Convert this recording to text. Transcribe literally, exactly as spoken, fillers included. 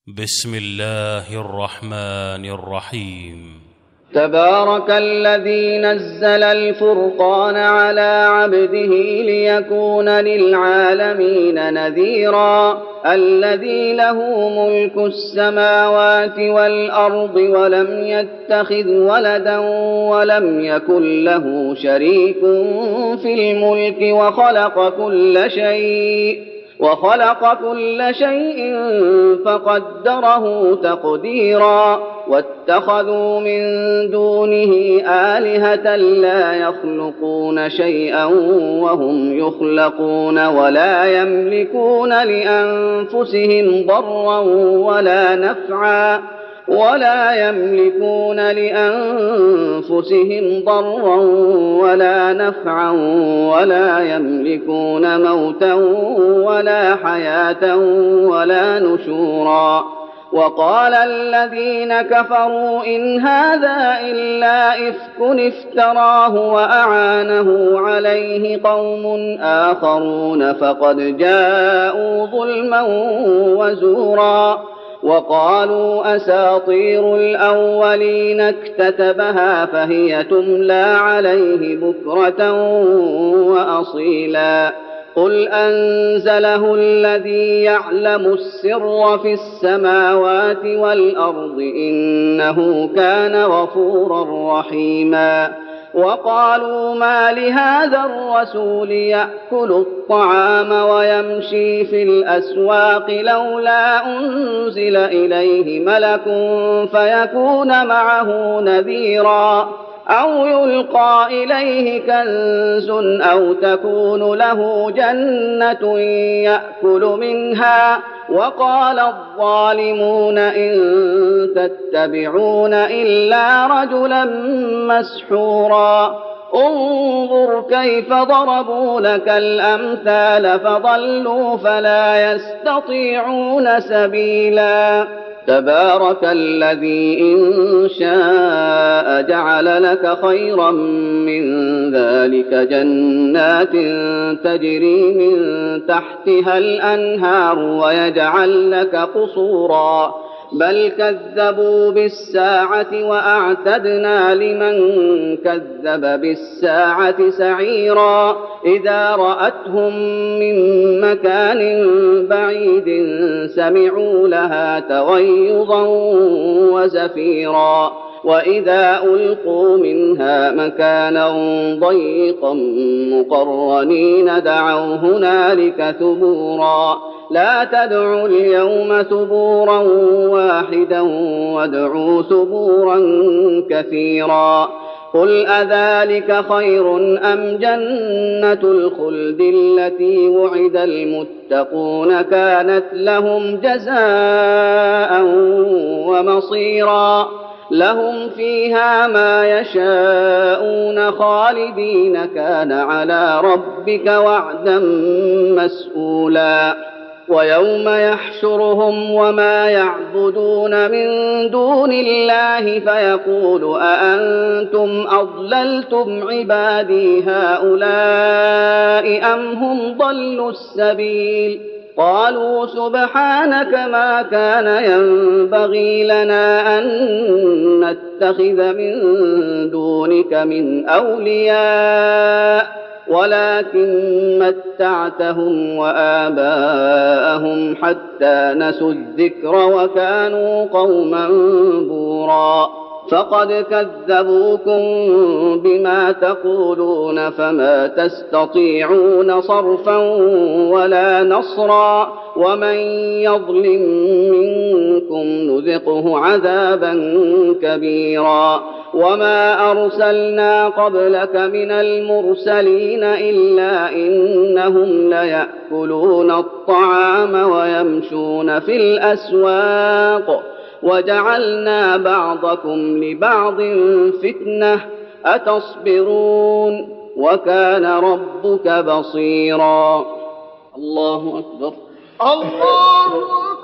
بسم الله الرحمن الرحيم. تبارك الذي نزل الفرقان على عبده ليكون للعالمين نذيرا الذي له ملك السماوات والأرض ولم يتخذ ولدا ولم يكن له شريك في الملك وخلق كل شيء وخلق كل شيء فقدره تقديرا واتخذوا من دونه آلهة لا يخلقون شيئا وهم يخلقون ولا يملكون لأنفسهم ضرا ولا نفعا ولا يملكون لأنفسهم ضرا ولا نفعا ولا يملكون موتا ولا حياة ولا نشورا. وقال الذين كفروا إن هذا إلا إفك افتراه وأعانه عليه قوم آخرون فقد جاءوا ظلما وزورا. وقالوا أساطير الأولين اكتتبها فهي تملى عليه بكرة وأصيلا. قل أنزله الذي يعلم السر في السماوات والأرض إنه كان غفورا رحيما. وقالوا ما لهذا الرسول يأكل الطعام ويمشي في الأسواق لولا أنزل إليه ملك فيكون معه نذيرا أو يلقى إليه كنز أو تكون له جنة يأكل منها. وقال الظالمون إن تتبعون إلا رجلا مسحورا. انظر كيف ضربوا لك الأمثال فضلوا فلا يستطيعون سبيلا. تبارك الذي إن شاء جعل لك خيرا من ذلك جنات تجري من تحتها الأنهار ويجعل لك قصورا بل كذبوا بالساعة وأعتدنا لمن كذب بالساعة سعيرا. إذا رأتهم من مكان بعيد سمعوا لها تغيظا وزفيرا. وإذا ألقوا منها مكانا ضيقا مقرنين دعوا هنالك ثبورا. لا تدعوا اليوم ثبورا واحدا وادعوا ثبورا كثيرا. قل أذلك خير أم جنة الخلد التي وعد المتقون كانت لهم جزاء ومصيرا. لهم فيها ما يشاءون خالدين كان على ربك وعدا مسئولا. ويوم يحشرهم وما يعبدون من دون الله فيقول أأنتم أضللتم عبادي هؤلاء أم هم ضلوا السبيل. قالوا سبحانك ما كان ينبغي لنا أن نتخذ من دونك من أولياء ولكن متعتهم وآباءهم حتى نسوا الذكر وكانوا قوما بورا. فقد كذبوكم بما تقولون فما تستطيعون صرفا ولا نصرا. ومن يظلم منكم نذقه عذابا كبيرا. وما أرسلنا قبلك من المرسلين إلا إنهم ليأكلون الطعام ويمشون في الأسواق وجعلنا بعضكم لبعض فتنة أتصبرون وكان ربك بصيرا. الله أكبر. الله أكبر.